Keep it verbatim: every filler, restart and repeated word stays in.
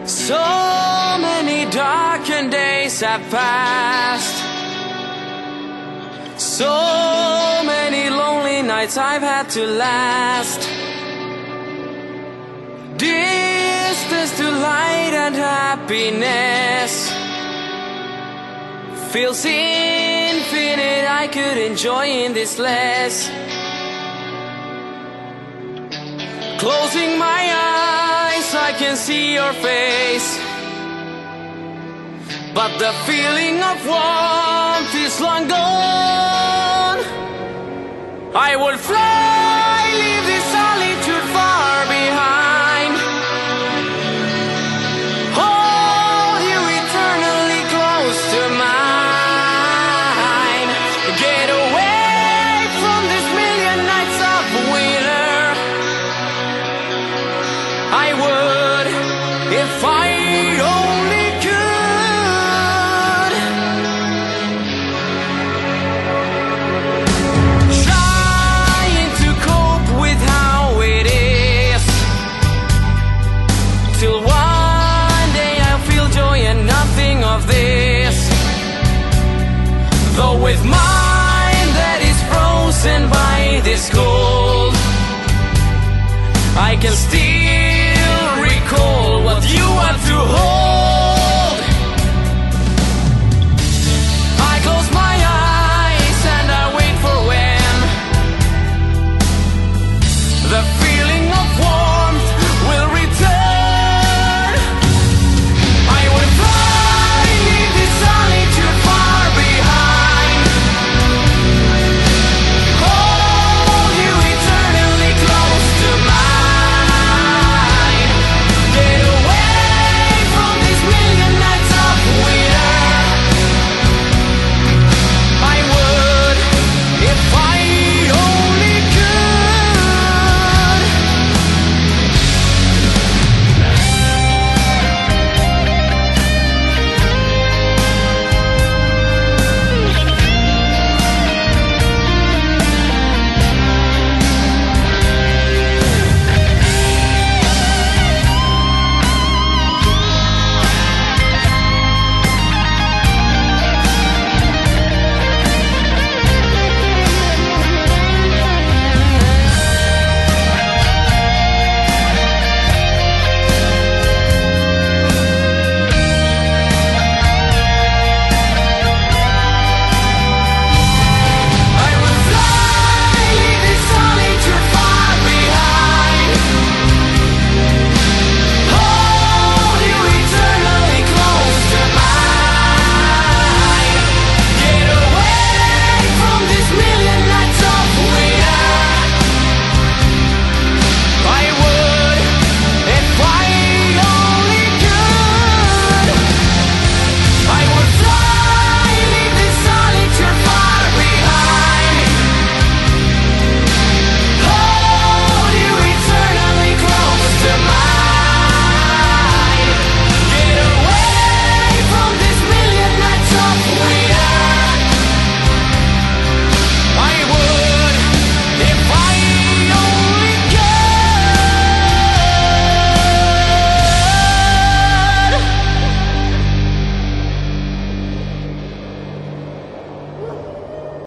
So many darkened days have passed, so many lonely nights I've had to last. Distance to light and happiness feels infinite, I could enjoy in this less. Closing my eyes, I can see your face, but the feeling of warmth is long gone. I will fly, leave this solitude far behind, hold you eternally close to mine. Get away from this million nights of winter. I would if I only could. Trying to cope with how it is, till one day I'll feel joy and nothing of this. Though with mind that is frozen by this cold, I can still